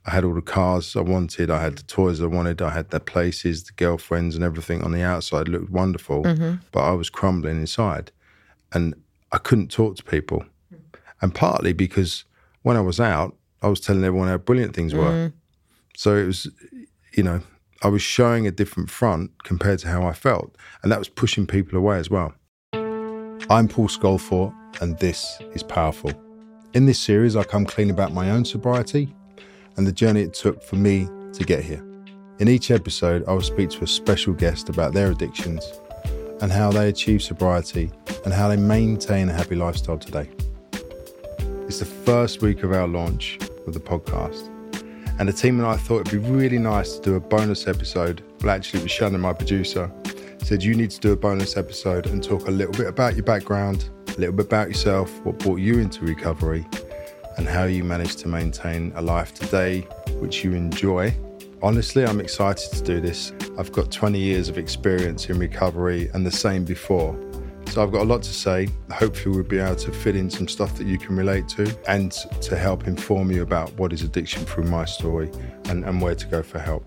I had all the cars I wanted. I had the toys I wanted. I had the places, the girlfriends and everything on the outside looked wonderful, but I was crumbling inside and I couldn't talk to people. And partly because when I was out, I was telling everyone how brilliant things were. So it was, I was showing a different front compared to how I felt. And that was pushing people away as well. I'm Paul Scolfort, and this is Powerful. In this series, I come clean about my own sobriety and the journey it took for me to get here. In each episode, I will speak to a special guest about their addictions and how they achieve sobriety and how they maintain a happy lifestyle today. It's the first week of our launch of the podcast, and the team and I thought it'd be really nice to do a bonus episode. Well, actually, it was Shannon, my producer, said you need to do a bonus episode and talk a little bit about your background, a little bit about yourself, what brought you into recovery, and how you managed to maintain a life today which you enjoy. Honestly, I'm excited to do this. I've got 20 years of experience in recovery and the same before. So I've got a lot to say. Hopefully we'll be able to fit in some stuff that you can relate to and to help inform you about what is addiction through my story and where to go for help.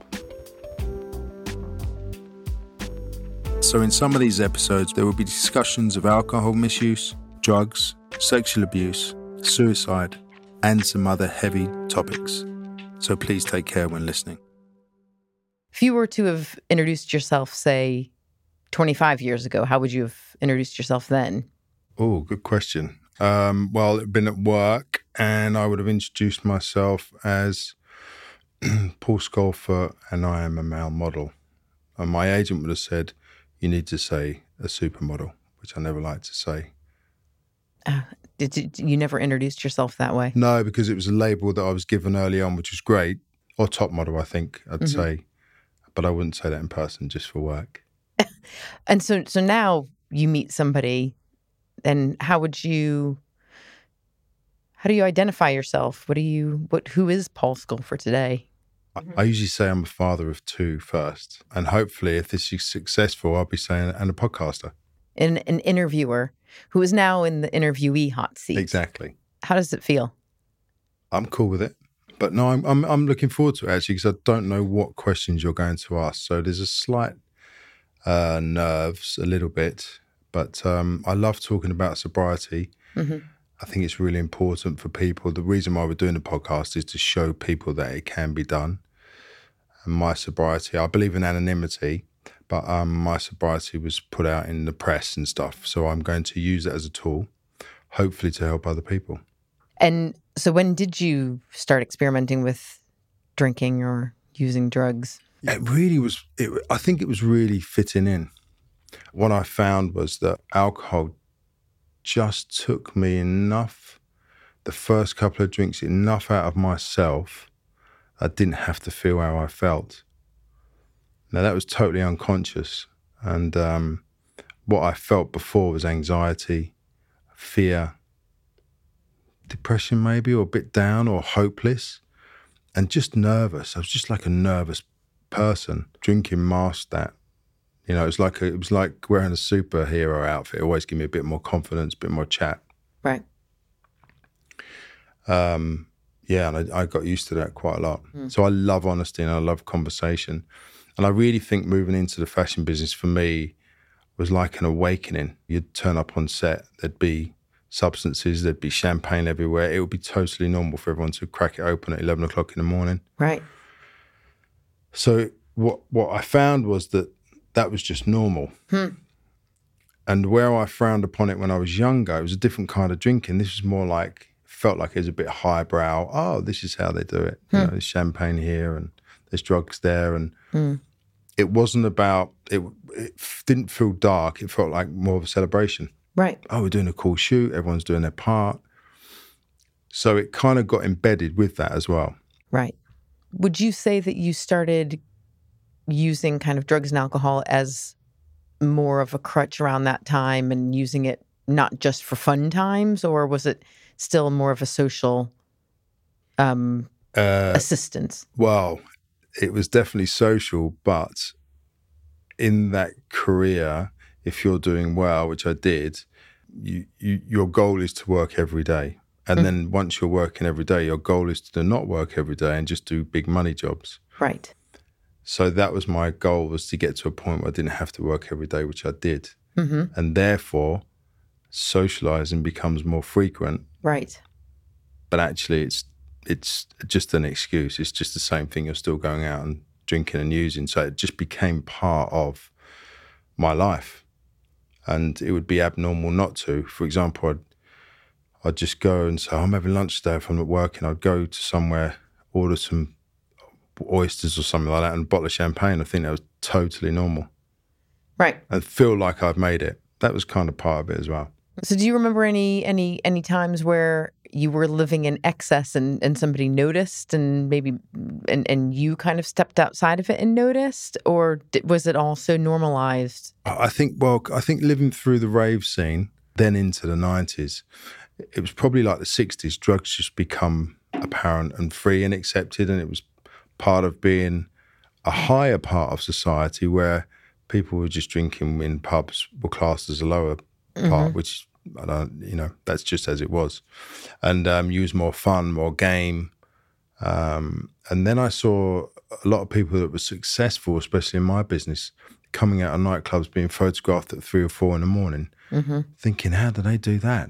So in some of these episodes, there will be discussions of alcohol misuse, drugs, sexual abuse, suicide, and some other heavy topics. So please take care when listening. If you were to have introduced yourself, say, 25 years ago, how would you have introduced yourself then? Oh, good question. Well, it'd been at work, and I would have introduced myself as Paul Scolfort, and I am a male model. And my agent would have said, you need to say a supermodel, which I never like to say. You never introduced yourself that way? No, because it was a label that I was given early on, which was great. Or top model, I think I'd say. But I wouldn't say that in person, just for work. And so now you meet somebody, and how do you identify yourself? Who is Paul Scolfort today? I usually say I'm a father of two first. And hopefully, if this is successful, I'll be saying, and a podcaster. An interviewer who is now in the interviewee hot seat. Exactly. How does it feel? I'm cool with it. But no, I'm looking forward to it, actually, because I don't know what questions you're going to ask. So there's a slight nerves, a little bit. But I love talking about sobriety. I think it's really important for people. The reason why we're doing the podcast is to show people that it can be done. And my sobriety, I believe in anonymity, but my sobriety was put out in the press and stuff. So I'm going to use it as a tool, hopefully to help other people. And so when did you start experimenting with drinking or using drugs? It really was, I think it was really fitting in. What I found was that alcohol just took me enough, the first couple of drinks, enough out of myself, I didn't have to feel how I felt. Now, that was totally unconscious. And what I felt before was anxiety, fear, depression maybe, or a bit down or hopeless, and just nervous. I was just like a nervous person. Drinking masked that. You know, it was like wearing a superhero outfit. It always gave me a bit more confidence, a bit more chat. Right. Yeah, and I got used to that quite a lot. So I love honesty and I love conversation. And I really think moving into the fashion business for me was like an awakening. You'd turn up on set, there'd be substances, there'd be champagne everywhere. It would be totally normal for everyone to crack it open at 11 o'clock in the morning. Right. So what I found was that was just normal. And where I frowned upon it when I was younger, it was a different kind of drinking. This was more like, felt like it was a bit highbrow. Oh, this is how they do it. You know, there's champagne here and there's drugs there. And it wasn't about, it didn't feel dark. It felt like more of a celebration. Right. Oh, we're doing a cool shoot. Everyone's doing their part. So it kind of got embedded with that as well. Right. Would you say that you started using kind of drugs and alcohol as more of a crutch around that time and using it not just for fun times, or was it still more of a social assistance? Well, it was definitely social, but in that career, if you're doing well, which I did, your goal is to work every day. And then once you're working every day, your goal is to not work every day and just do big money jobs. Right. So that was my goal, was to get to a point where I didn't have to work every day, which I did. And therefore, socializing becomes more frequent. Right. But actually, it's just an excuse. It's just the same thing. You're still going out and drinking and using. So it just became part of my life. And it would be abnormal not to. For example, I'd just go and say, I'm having lunch today if I'm not working. I'd go to somewhere, order some oysters or something like that and a bottle of champagne. I think that was totally normal. Right. And feel like I've made it. That was kind of part of it as well. So do you remember any times where you were living in excess and somebody noticed and maybe and you kind of stepped outside of it and noticed? Or was it all so normalized? I think living through the rave scene, then into the 90s, it was probably like the 60s. Drugs just become apparent and free and accepted, and it was part of being a higher part of society where people were just drinking in pubs were classed as a lower part, which I don't, that's just as it was. And use more fun, more game. And then I saw a lot of people that were successful, especially in my business, coming out of nightclubs being photographed at 3 or 4 in the morning, thinking, how do they do that?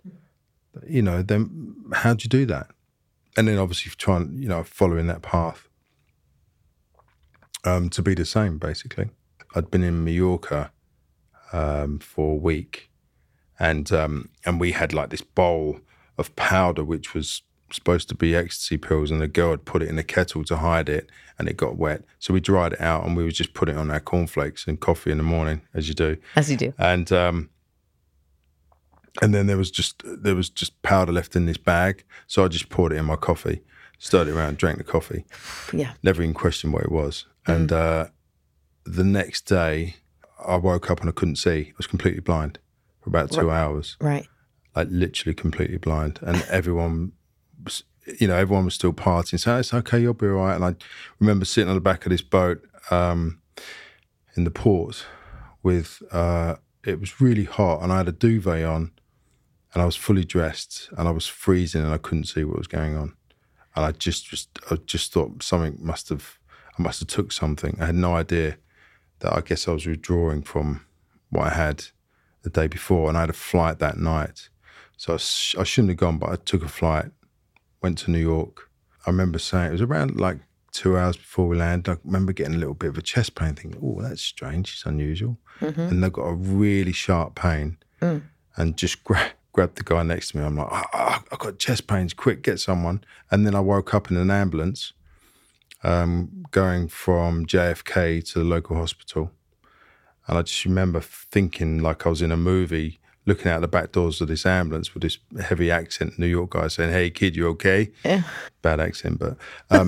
Then how'd you do that? And then obviously trying, following that path to be the same, basically. I'd been in Mallorca for a week, and we had like this bowl of powder which was supposed to be ecstasy pills, and the girl had put it in a kettle to hide it, and it got wet. So we dried it out, and we would just put it on our cornflakes and coffee in the morning, as you do. As you do. And then there was just powder left in this bag, so I just poured it in my coffee, stirred it around, drank the coffee. Yeah. Never even questioned what it was. And the next day, I woke up and I couldn't see. I was completely blind for about 2 hours. Right. Like literally completely blind. And everyone was still partying. So it's okay, you'll be all right. And I remember sitting on the back of this boat in the port with, it was really hot, and I had a duvet on, and I was fully dressed, and I was freezing, and I couldn't see what was going on. And I just thought something I must have took something. I had no idea that I guess I was withdrawing from what I had the day before, and I had a flight that night. So I shouldn't have gone, but I took a flight, went to New York. I remember saying, it was around like 2 hours before we landed, I remember getting a little bit of a chest pain, thinking, oh, that's strange, it's unusual. And I got a really sharp pain and just grabbed the guy next to me. I'm like, I've got chest pains, quick, get someone. And then I woke up in an ambulance going from JFK to the local hospital. And I just remember thinking like I was in a movie, looking out the back doors of this ambulance with this heavy accent New York guy saying, hey, kid, you okay? Yeah. Bad accent, but...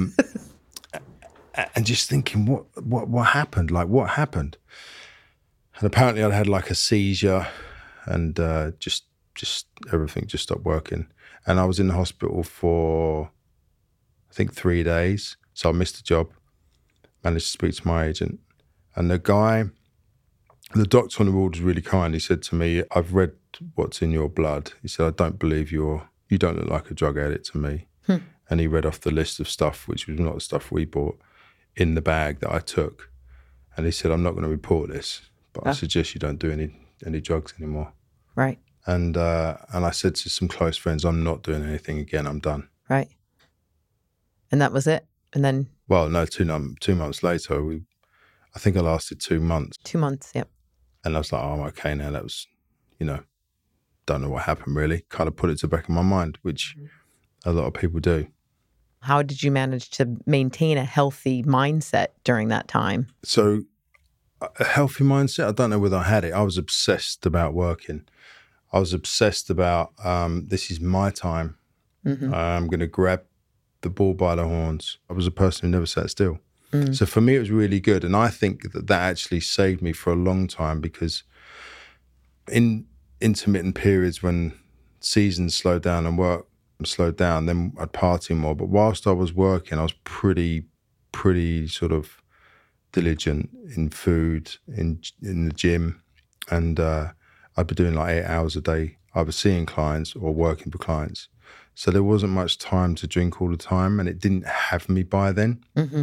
and just thinking, what happened? Like, what happened? And apparently I'd had like a seizure, and just everything just stopped working. And I was in the hospital for, I think, 3 days. So I missed the job, managed to speak to my agent. And the doctor on the ward was really kind. He said to me, I've read what's in your blood. He said, I don't believe you don't look like a drug addict to me. And he read off the list of stuff, which was not the stuff we bought, in the bag that I took. And he said, I'm not going to report this, but I suggest you don't do any drugs anymore. Right. And I said to some close friends, I'm not doing anything again, I'm done. Right. And that was it? And then? Well, no, 2 months later, I think I lasted 2 months. 2 months, yep. And I was like, oh, I'm okay now. That was, don't know what happened really. Kind of put it to the back of my mind, which a lot of people do. How did you manage to maintain a healthy mindset during that time? So a healthy mindset, I don't know whether I had it. I was obsessed about working. I was obsessed about this is my time. I'm going to grab the bull by the horns. I was a person who never sat still. So for me, it was really good. And I think that actually saved me for a long time, because in intermittent periods when seasons slowed down and work slowed down, then I'd party more. But whilst I was working, I was pretty sort of diligent in food, in the gym. And I'd be doing like 8 hours a day, either seeing clients or working for clients. So there wasn't much time to drink all the time, and it didn't have me by then. Mm-hmm.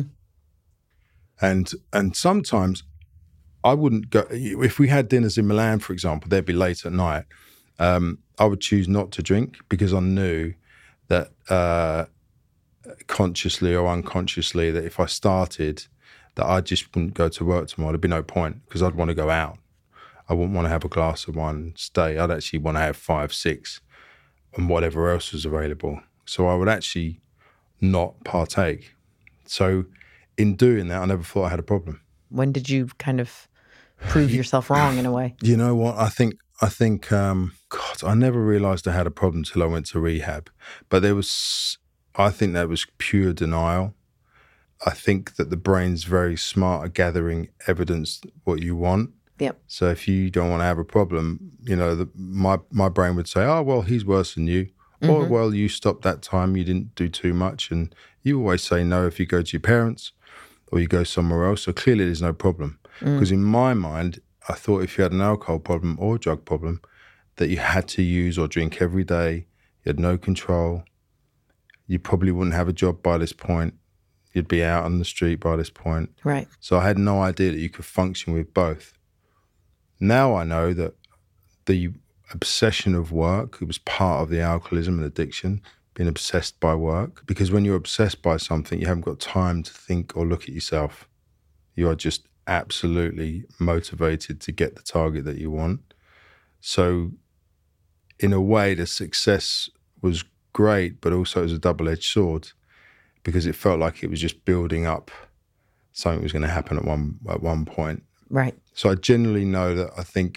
And sometimes I wouldn't go, if we had dinners in Milan, for example, they'd be late at night. I would choose not to drink because I knew that consciously or unconsciously that if I started, that I just wouldn't go to work tomorrow. There'd be no point because I'd want to go out. I wouldn't want to have a glass of wine and stay. I'd actually want to have 5, 6 and whatever else was available. So I would actually not partake. So in doing that, I never thought I had a problem. When did you kind of prove yourself wrong in a way? You know what? I think, God, I never realized I had a problem till I went to rehab. But I think that was pure denial. I think that the brain's very smart at gathering evidence what you want. Yep. So if you don't want to have a problem, my brain would say, oh, well, he's worse than you. Mm-hmm. Or, well, you stopped that time, you didn't do too much. And you always say no if you go to your parents or you go somewhere else. So clearly there's no problem. Because in my mind, I thought if you had an alcohol problem or a drug problem, that you had to use or drink every day, you had no control, you probably wouldn't have a job by this point, you'd be out on the street by this point. Right. So I had no idea that you could function with both. Now I know that the obsession of work, it was part of the alcoholism and addiction, being obsessed by work. Because when you're obsessed by something, you haven't got time to think or look at yourself. You are just absolutely motivated to get the target that you want. So in a way, the success was great, but also it was a double-edged sword because it felt like it was just building up something was going to happen at one point. Right. So I generally know that I think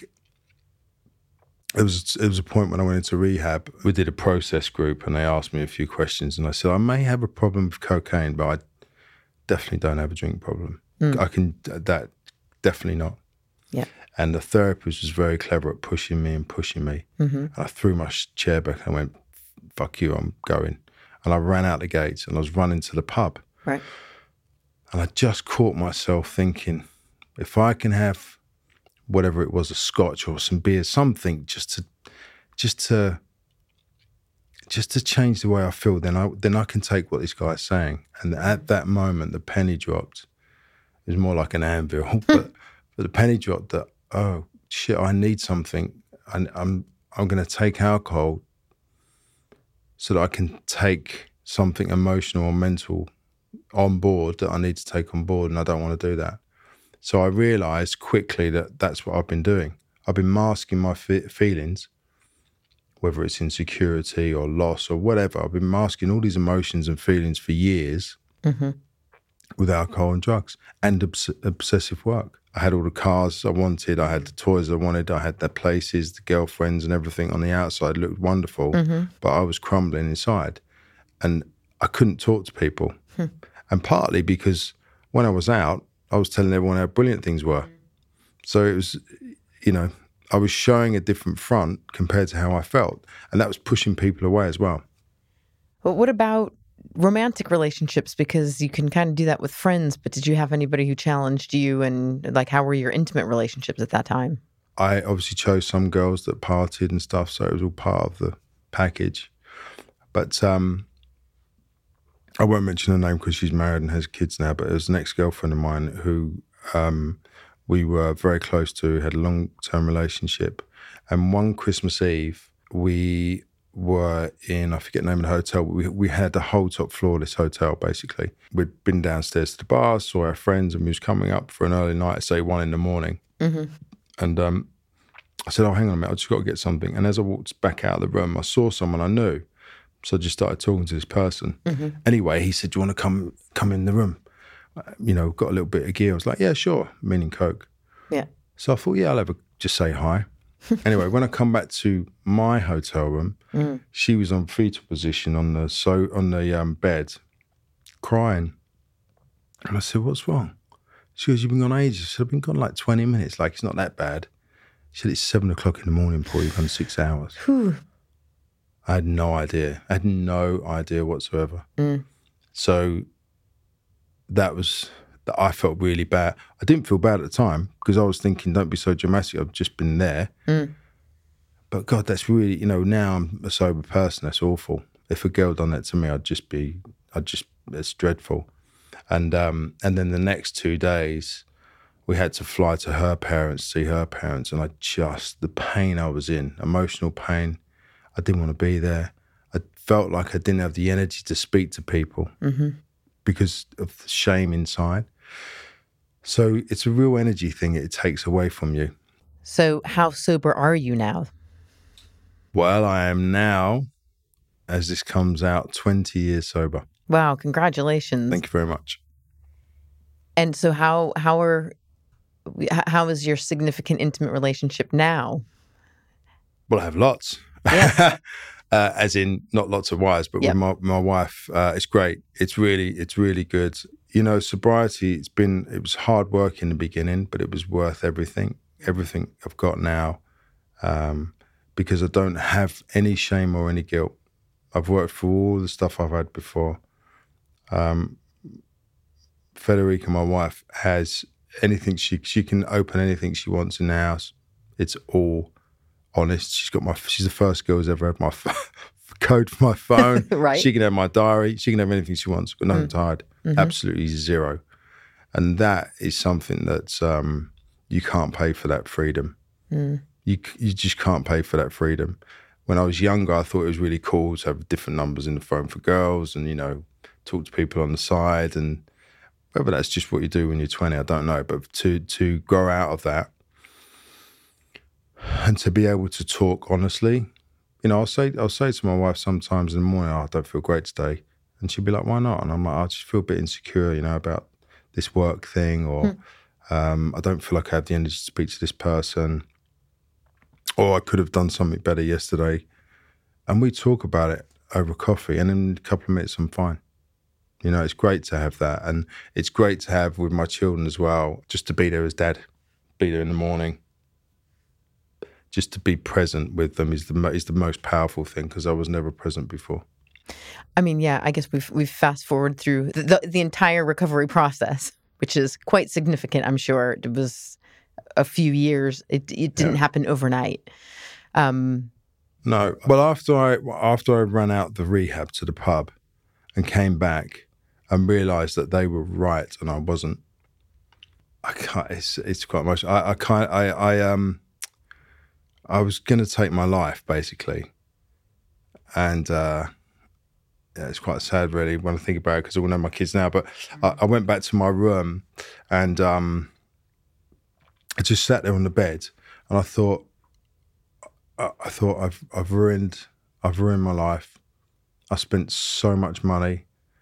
it was a point when I went into rehab, we did a process group and they asked me a few questions and I said, I may have a problem with cocaine, but I definitely don't have a drink problem. That definitely not. Yeah. And the therapist was very clever at pushing me. Mm-hmm. And I threw my chair back and I went, fuck you, I'm going. And I ran out the gates and I was running to the pub. Right. And I just caught myself thinking, if I can have whatever it was, a scotch or some beer, something just to change the way I feel, then I can take what this guy's saying. And at that moment, the penny dropped. It was more like an anvil, but the penny dropped that, oh shit, I need something. And I'm going to take alcohol so that I can take something emotional or mental on board that I need to take on board, and I don't want to do that. So I realised quickly that that's what I've been doing. I've been masking my feelings, whether it's insecurity or loss or whatever. I've been masking all these emotions and feelings for years with alcohol and drugs and obsessive work. I had all the cars I wanted. I had the toys I wanted. I had the places, the girlfriends and everything on the outside looked wonderful, but I was crumbling inside and I couldn't talk to people. And partly because when I was out, I was telling everyone how brilliant things were. So it was, I was showing a different front compared to how I felt. And that was pushing people away as well. But what about romantic relationships? Because you can kind of do that with friends, but did you have anybody who challenged you? And like, how were your intimate relationships at that time? I obviously chose some girls that partied and stuff, so it was all part of the package. But I won't mention her name because she's married and has kids now, but it was an ex-girlfriend of mine who we were very close to, had a long-term relationship. And one Christmas Eve, we were in, I forget the name of the hotel, but we had the whole top floor of this hotel, basically. We'd been downstairs to the bar, saw our friends, and we was coming up for an early night, say 1 a.m. And I said, oh, hang on a minute, I just got to get something. And as I walked back out of the room, I saw someone I knew. So I just started talking to this person. Anyway, he said, do you want to come in the room? Got a little bit of gear. I was like, yeah, sure, meaning Coke. Yeah. So I thought, yeah, I'll just say hi. Anyway, when I come back to my hotel room, she was on fetal position on the bed, crying. And I said, what's wrong? She goes, you've been gone ages. I said, I've been gone like 20 minutes. Like, it's not that bad. She said, it's 7 o'clock in the morning, Paul. You've gone 6 hours. I had no idea. I had no idea whatsoever. So I felt really bad. I didn't feel bad at the time because I was thinking, don't be so dramatic. I've just been there. But God, that's really, now I'm a sober person. That's awful. If a girl done that to me, it's dreadful. And then the next 2 days, we had to fly to her parents, see her parents, and the pain I was in, emotional pain, I didn't want to be there. I felt like I didn't have the energy to speak to people because of the shame inside. So it's a real energy thing it takes away from you. So how sober are you now? Well, I am now, as this comes out, 20 years sober. Wow, congratulations. Thank you very much. And so how is your significant intimate relationship now? Well, I have lots. Yeah. As in not lots of wives, but with my wife, it's great. It's really good. You know, sobriety, it was hard work in the beginning, but it was worth everything I've got now, because I don't have any shame or any guilt. I've worked through all the stuff I've had before. Federica, my wife, has anything. She can open anything she wants in the house. It's all honest. She's the first girl who's ever had my code for my phone. Right. She can have my diary. She can have anything she wants. Got nothing to hide. Absolutely zero. And that is something that you can't pay for that freedom. You just can't pay for that freedom. When I was younger, I thought it was really cool to have different numbers in the phone for girls and, you know, talk to people on the side. And whether that's just what you do when you're 20, I don't know. But to grow out of that and to be able to talk honestly, you know, I'll say to my wife sometimes in the morning, I don't feel great today. And she'll be like, why not? And I'm like, I just feel a bit insecure, you know, about this work thing, or I don't feel like I have the energy to speak to this person, or I could have done something better yesterday. And we talk about it over coffee, and in a couple of minutes, I'm fine. You know, it's great to have that. And it's great to have with my children as well, just to be there as dad, be there in the morning. Just to be present with them is the most powerful thing, because I was never present before. I mean, yeah, I guess we've fast forward through the entire recovery process, which is quite significant, I'm sure. It was a few years. It didn't happen overnight. No. Well, after I ran out the rehab to the pub and came back and realised that they were right and I wasn't, I can't. It's quite much. I was going to take my life, basically. And it's quite sad, really, when I think about it, because I wouldn't have my kids now. But I went back to my room and I just sat there on the bed, and I thought I've ruined my life. I spent so much money.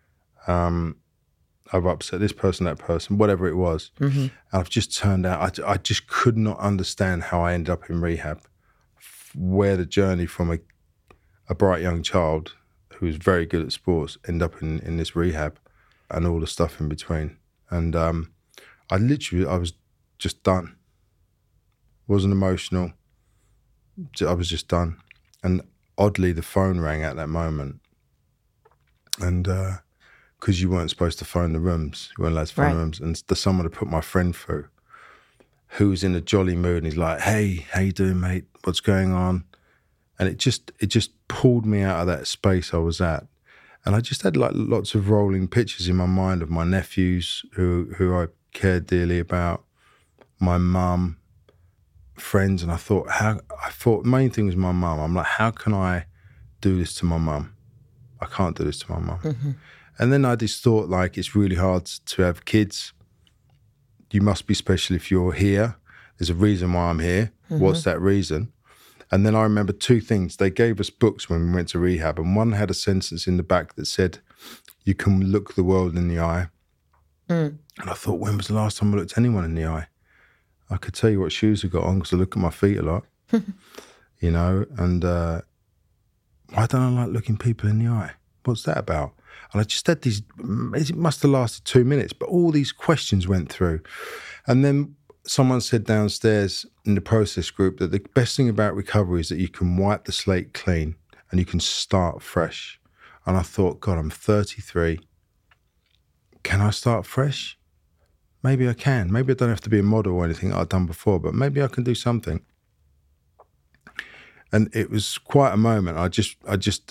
I've upset this person, that person, whatever it was. And I've just turned out, I just could not understand how I ended up in rehab, where the journey from a bright young child who was very good at sports ended up in this rehab and all the stuff in between. And I was just done. Wasn't emotional. I was just done. And oddly, the phone rang at that moment. And because you weren't supposed to phone the rooms, you weren't allowed to phone the rooms. And someone had put my friend through, who was in a jolly mood, and he's like, "Hey, how you doing, mate? What's going on?" And it just pulled me out of that space I was at. And I just had like lots of rolling pictures in my mind of my nephews who I cared dearly about, my mum, friends. And I thought the main thing was my mum. I'm like, how can I do this to my mum? I can't do this to my mum. And then I just thought, like, it's really hard to have kids. You must be special if you're here. There's a reason why I'm here. What's that reason? And then I remember two things. They gave us books when we went to rehab, and one had a sentence in the back that said, "You can look the world in the eye." And I thought, when was the last time I looked anyone in the eye? I could tell you what shoes I got on because I look at my feet a lot, you know, and why don't I like looking people in the eye? What's that about? And I just had these, it must have lasted 2 minutes, but all these questions went through. And then someone said downstairs in the process group that the best thing about recovery is that you can wipe the slate clean and you can start fresh. And I thought, God, I'm 33. Can I start fresh? Maybe I can. Maybe I don't have to be a model or anything I've done before, but maybe I can do something. And it was quite a moment. I just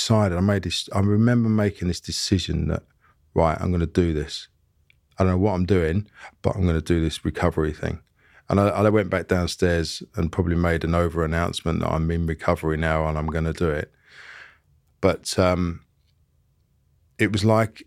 decided, I remember making this decision that, right, I'm going to do this. I don't know what I'm doing, but I'm going to do this recovery thing. And I went back downstairs and probably made an over-announcement that I'm in recovery now and I'm going to do it. But it was like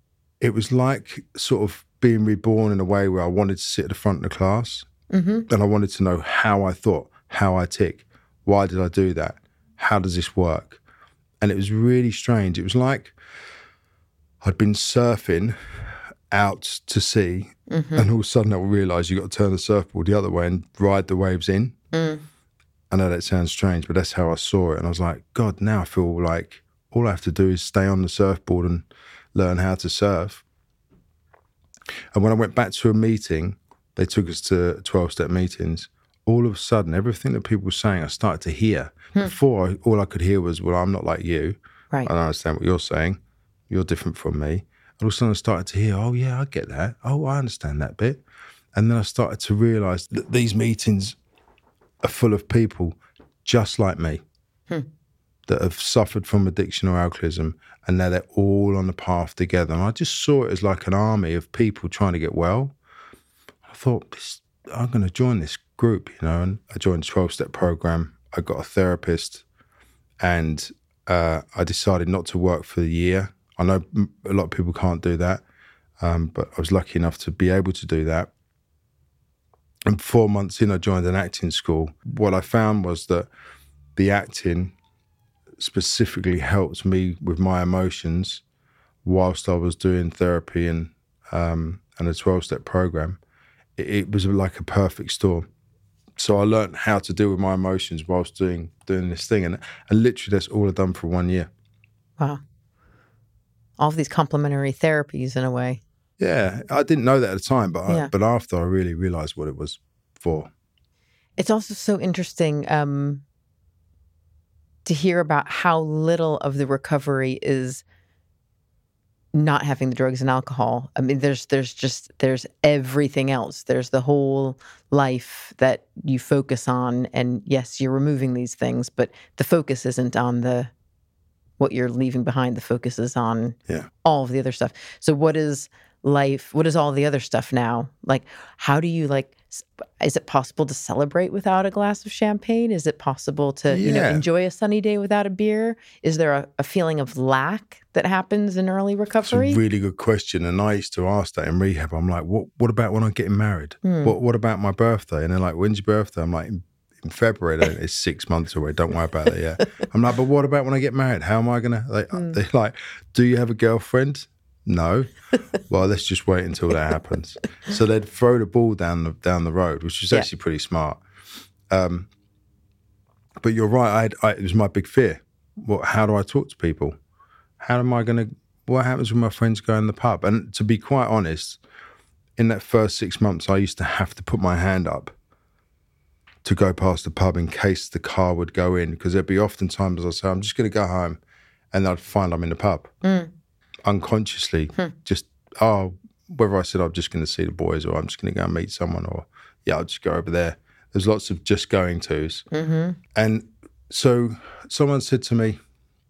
sort of being reborn in a way where I wanted to sit at the front of the class, and I wanted to know how I thought, how I tick, why did I do that, how does this work? And it was really strange. It was like I'd been surfing out to sea, and all of a sudden I realised you got to turn the surfboard the other way and ride the waves in. I know that sounds strange, but that's how I saw it. And I was like, God, now I feel like all I have to do is stay on the surfboard and learn how to surf. And when I went back to a meeting, they took us to 12-step meetings. All of a sudden, everything that people were saying, I started to hear. Before, all I could hear was, well, I'm not like you. Right. I don't understand what you're saying. You're different from me. And all of a sudden I started to hear, oh, yeah, I get that. Oh, I understand that bit. And then I started to realise that these meetings are full of people just like me that have suffered from addiction or alcoholism, and now they're all on the path together. And I just saw it as like an army of people trying to get well. I thought, I'm going to join this group, and I joined the 12-step program. I got a therapist, and I decided not to work for the year. I know a lot of people can't do that, but I was lucky enough to be able to do that. And 4 months in, I joined an acting school. What I found was that the acting specifically helped me with my emotions whilst I was doing therapy and a 12-step program. It was like a perfect storm. So I learned how to deal with my emotions whilst doing this thing. And literally that's all I've done for 1 year. Wow. All of these complementary therapies in a way. Yeah, I didn't know that at the time, but after I really realised what it was for. It's also so interesting to hear about how little of the recovery is not having the drugs and alcohol. I mean, there's everything else. There's the whole life that you focus on, and yes, you're removing these things, but the focus isn't on what you're leaving behind. The focus is on all of the other stuff. So what is life? What is all the other stuff now? Like, how do you is it possible to celebrate without a glass of champagne? Is it possible to, enjoy a sunny day without a beer? Is there a feeling of lack that happens in early recovery? It's a really good question. And I used to ask that in rehab. I'm like, what about when I'm getting married? What about my birthday? And they're like, when's your birthday? I'm like, in February. It's 6 months away. Don't worry about it yet. I'm like, but what about when I get married? How am I going to, they're like, do you have a girlfriend? No. Well, let's just wait until that happens. So they'd throw the ball down the road, which was actually pretty smart. But you're right. It was my big fear. How do I talk to people? What happens when my friends go in the pub? And to be quite honest, in that first 6 months, I used to have to put my hand up to go past the pub in case the car would go in, because there'd be often times I say, I'm just going to go home, and I'd find I'm in the pub. Unconsciously, whether I said I'm just going to see the boys or I'm just going to go and meet someone, or I'll just go over there. There's lots of just going tos. And so someone said to me,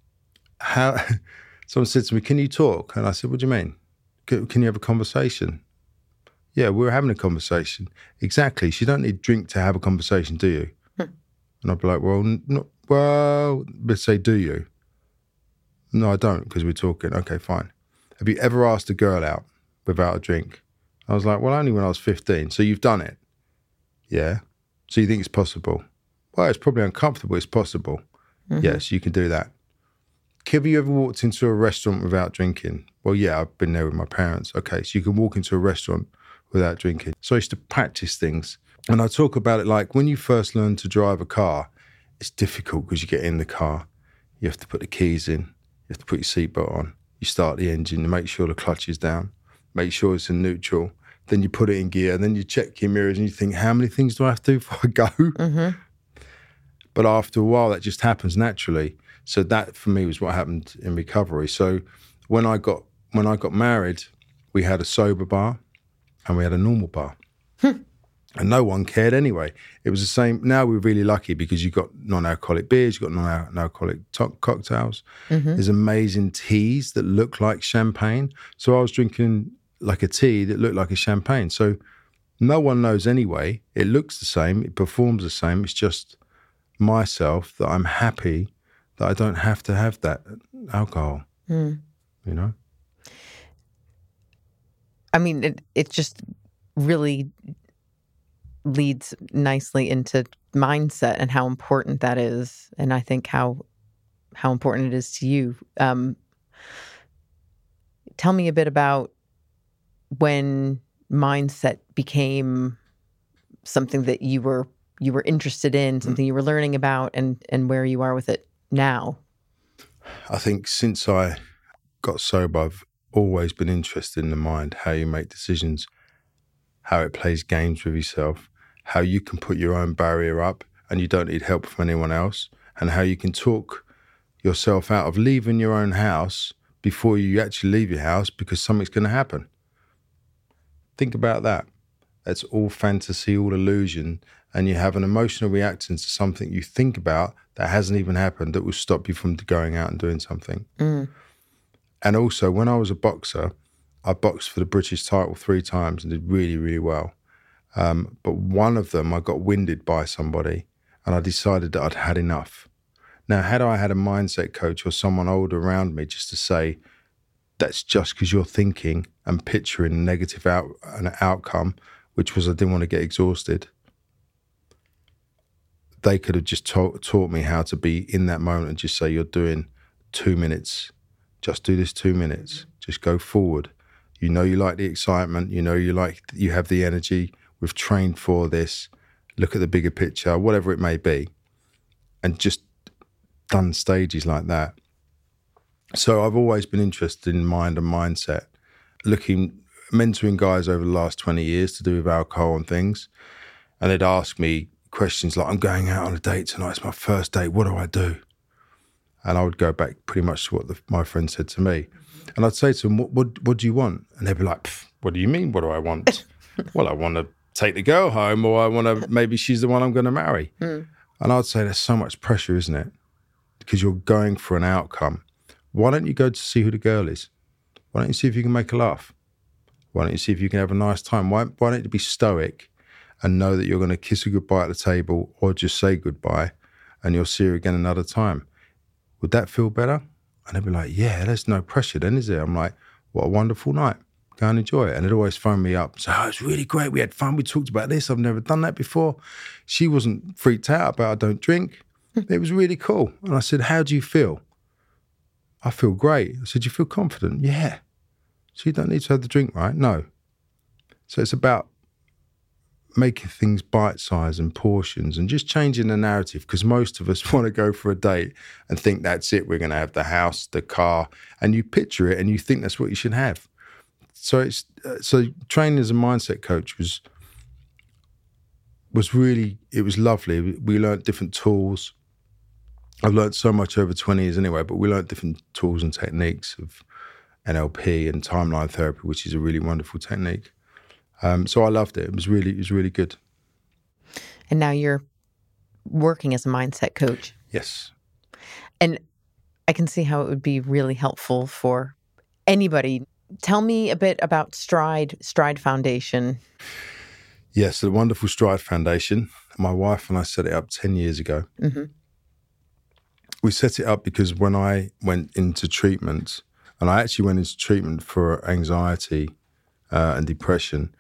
can you talk? And I said, what do you mean? Can you have a conversation? Yeah, we were having a conversation. Exactly. So you don't need drink to have a conversation, do you? And I'd be like, well, let's say, do you? No, I don't, because we're talking. Okay, fine. Have you ever asked a girl out without a drink? I was like, well, only when I was 15. So you've done it? Yeah. So you think it's possible? Well, it's probably uncomfortable. It's possible. Yes, you can do that. Have you ever walked into a restaurant without drinking? Well, yeah, I've been there with my parents. Okay, so you can walk into a restaurant without drinking. So I used to practice things. And I talk about it like when you first learn to drive a car, it's difficult because you get in the car. You have to put the keys in. You have to put your seatbelt on. You start the engine and make sure the clutch is down. Make sure it's in neutral. Then you put it in gear. Then you check your mirrors and you think, how many things do I have to do before I go? But after a while, that just happens naturally. So that, for me, was what happened in recovery. So when I got married, we had a sober bar and we had a normal bar. And no one cared anyway. It was the same. Now we're really lucky because you've got non-alcoholic beers, you've got non-alcoholic cocktails. There's amazing teas that look like champagne. So I was drinking like a tea that looked like a champagne. So no one knows anyway. It looks the same. It performs the same. It's just myself that I'm happy that I don't have to have that alcohol, you know? I mean, it just really leads nicely into mindset and how important that is. And I think how important it is to you. Tell me a bit about when mindset became something that you were interested in, something you were learning about, and where you are with it now. I think since I got sober, I've always been interested in the mind, how you make decisions, how it plays games with yourself, how you can put your own barrier up and you don't need help from anyone else, and how you can talk yourself out of leaving your own house before you actually leave your house because something's going to happen. Think about that. That's all fantasy, all illusion, and you have an emotional reaction to something you think about that hasn't even happened that will stop you from going out and doing something. And also, when I was a boxer, I boxed for the British title 3 times and did really, really well. But one of them, I got winded by somebody and I decided that I'd had enough. Now, had I had a mindset coach or someone older around me just to say, that's just because you're thinking and picturing a negative an outcome, which was I didn't want to get exhausted, they could have just taught me how to be in that moment and just say, you're doing 2 minutes. Just do this 2 minutes. Just go forward. You know you like the excitement. You know you have the energy. We've trained for this. Look at the bigger picture, whatever it may be. And just done stages like that. So I've always been interested in mind and mindset, mentoring guys over the last 20 years to do with alcohol and things. And they'd ask me questions like, I'm going out on a date tonight. It's my first date. What do I do? And I would go back pretty much to what my friend said to me. And I'd say to them, what do you want? And they'd be like, what do you mean, what do I want? Well, I want to take the girl home, or I want to, maybe she's the one I'm going to marry. And I'd say there's so much pressure, isn't it? Because you're going for an outcome. Why don't you go to see who the girl is? Why don't you see if you can make her laugh? Why don't you see if you can have a nice time? Why don't you be stoic and know that you're going to kiss her goodbye at the table or just say goodbye and you'll see her again another time? Would that feel better? And they'd be like, yeah, there's no pressure then, is there? I'm like, what a wonderful night. Go and enjoy it. And they'd always phone me up and say, it's really great. We had fun. We talked about this. I've never done that before. She wasn't freaked out about I don't drink. It was really cool. And I said, how do you feel? I feel great. I said, you feel confident? Yeah. So you don't need to have the drink, right? No. So it's about making things bite-sized and portions and just changing the narrative, because most of us want to go for a date and think that's it. We're going to have the house, the car, and you picture it and you think that's what you should have. So training as a mindset coach was really, it was lovely. We learned different tools. I've learned so much over 20 years anyway, but we learned different tools and techniques of NLP and timeline therapy, which is a really wonderful technique. So I loved it. It was really good. And now you're working as a mindset coach. Yes. And I can see how it would be really helpful for anybody. Tell me a bit about Stride Foundation. Yes, the wonderful Stride Foundation. My wife and I set it up 10 years ago. Mm-hmm. We set it up because when I went into treatment, and I actually went into treatment for anxiety and depression,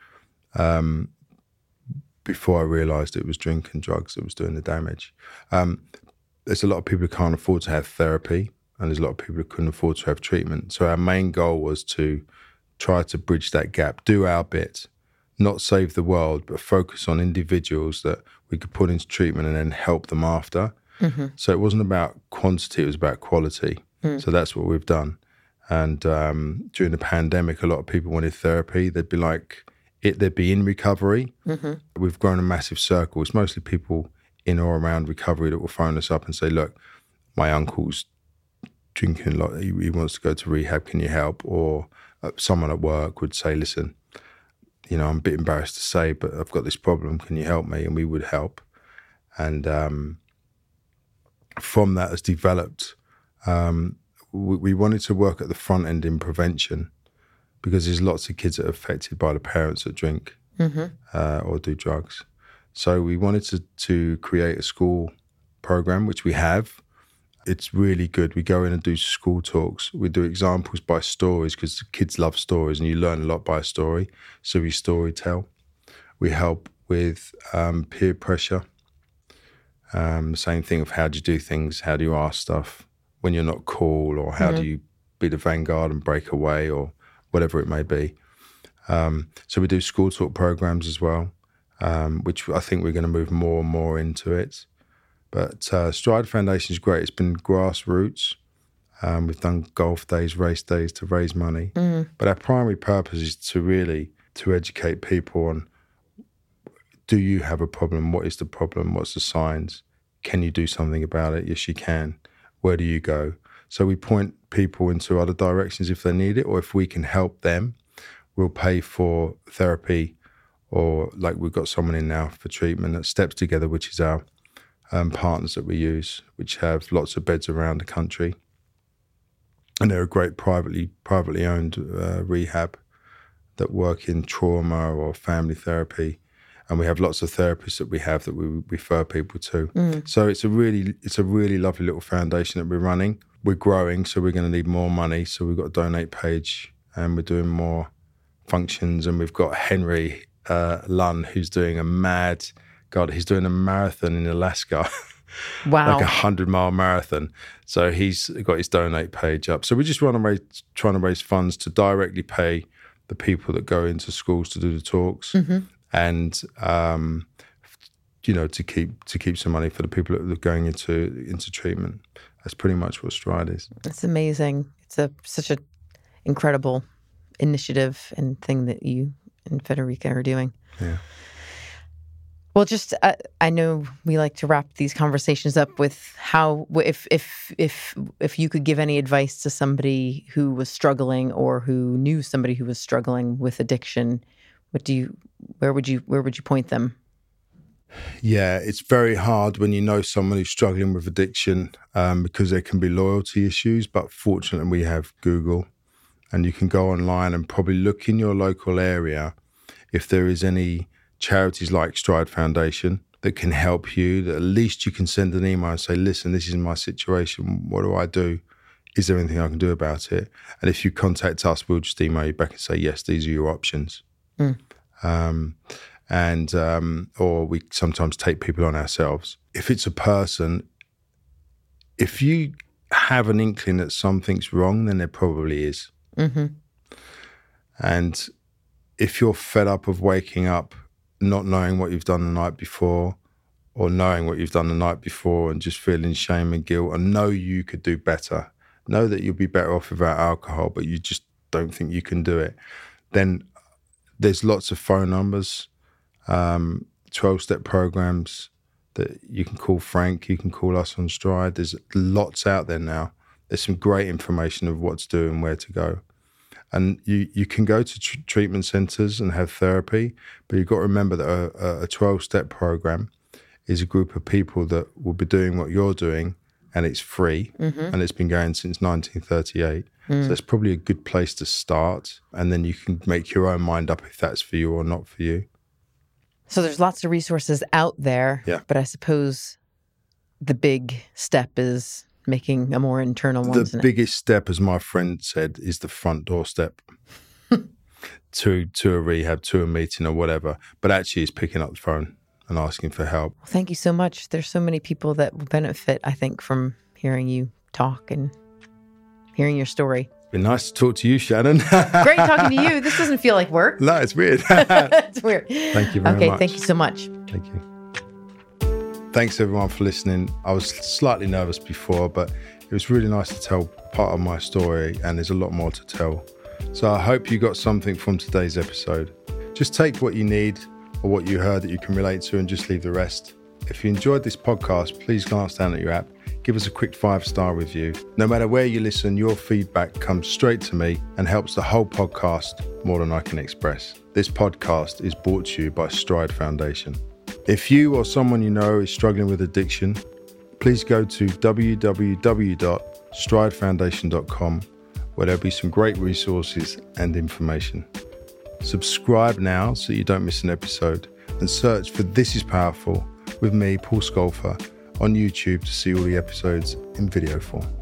before I realised it was drink and drugs that was doing the damage. There's a lot of people who can't afford to have therapy, and there's a lot of people who couldn't afford to have treatment. So our main goal was to try to bridge that gap, do our bit, not save the world, but focus on individuals that we could put into treatment and then help them after. Mm-hmm. So it wasn't about quantity, it was about quality. So that's what we've done. And during the pandemic, a lot of people wanted therapy. They'd be in recovery. Mm-hmm. We've grown a massive circle. It's mostly people in or around recovery that will phone us up and say, look, my uncle's drinking a lot. He wants to go to rehab. Can you help? Or someone at work would say, listen, I'm a bit embarrassed to say, but I've got this problem. Can you help me? And we would help. And from that has developed, we wanted to work at the front end in prevention, because there's lots of kids that are affected by the parents that drink or do drugs. So we wanted to create a school program, which we have. It's really good. We go in and do school talks. We do examples by stories, because kids love stories and you learn a lot by a story. So we story tell. We help with peer pressure. Same thing of how do you do things, how do you ask stuff when you're not cool, or how do you be the vanguard and break away, or whatever it may be. So we do school talk programs as well, which I think we're going to move more and more into it. But Stride Foundation is great. It's been grassroots. We've done golf days, race days to raise money. But our primary purpose is to educate people on, do you have a problem? What is the problem? What's the signs? Can you do something about it? Yes, you can. Where do you go? So we point people into other directions if they need it, or if we can help them, we'll pay for therapy, or like we've got someone in now for treatment at Steps Together, which is our partners that we use, which have lots of beds around the country. And they're a great privately owned rehab that work in trauma or family therapy. And we have lots of therapists that we refer people to. So it's a really lovely little foundation that we're running. We're growing, so we're going to need more money. So we've got a donate page, and we're doing more functions. And we've got Henry Lunn, who's doing he's doing a marathon in Alaska. Wow. Like 100-mile marathon. So he's got his donate page up. So we just trying to raise funds to directly pay the people that go into schools to do the talks. And to keep some money for the people that are going into treatment. That's pretty much what Stride is. It's amazing. It's such an incredible initiative and thing that you and Federica are doing. Yeah. Well, just I know we like to wrap these conversations up with how, if you could give any advice to somebody who was struggling or who knew somebody who was struggling with addiction, where would you point them? Yeah, it's very hard when you know someone who's struggling with addiction, because there can be loyalty issues. But fortunately, we have Google, and you can go online and probably look in your local area if there is any charities like Stride Foundation that can help you. That at least you can send an email and say, "Listen, this is my situation. What do I do? Is there anything I can do about it?" And if you contact us, we'll just email you back and say, "Yes, these are your options." Or we sometimes take people on ourselves. If it's a person, if you have an inkling that something's wrong, then there probably is. And if you're fed up of waking up not knowing what you've done the night before, or knowing what you've done the night before and just feeling shame and guilt, and know you could do better, know that you'll be better off without alcohol, but you just don't think you can do it, then there's lots of phone numbers, 12-step programs that you can call Frank, you can call us on Stride. There's lots out there now. There's some great information of what to do and where to go. And you can go to treatment centres and have therapy, but you've got to remember that a 12-step program is a group of people that will be doing what you're doing, and it's free, and it's been going since 1938. So that's probably a good place to start, and then you can make your own mind up if that's for you or not for you. So there's lots of resources out there, but I suppose the big step is making a more internal one. The biggest step, as my friend said, is the front door step to a rehab, to a meeting or whatever. But actually it's picking up the phone and asking for help. Well, thank you so much. There's so many people that will benefit, I think, from hearing you talk and hearing your story. It's been nice to talk to you, Shannon. Great talking to you. This doesn't feel like work. No, it's weird. It's weird. Thank you very much. Okay, thank you so much. Thank you. Thanks, everyone, for listening. I was slightly nervous before, but it was really nice to tell part of my story, and there's a lot more to tell. So I hope you got something from today's episode. Just take what you need or what you heard that you can relate to and just leave the rest. If you enjoyed this podcast, please glance down at your app, give give us a quick 5-star review. No matter where you listen, your feedback comes straight to me and helps the whole podcast more than I can express. This podcast is brought to you by Stride Foundation. If you or someone you know is struggling with addiction, please go to www.stridefoundation.com, where there'll be some great resources and information. Subscribe now so you don't miss an episode, and search for This Is Powerful with me, Paul Scolfer, on YouTube to see all the episodes in video form.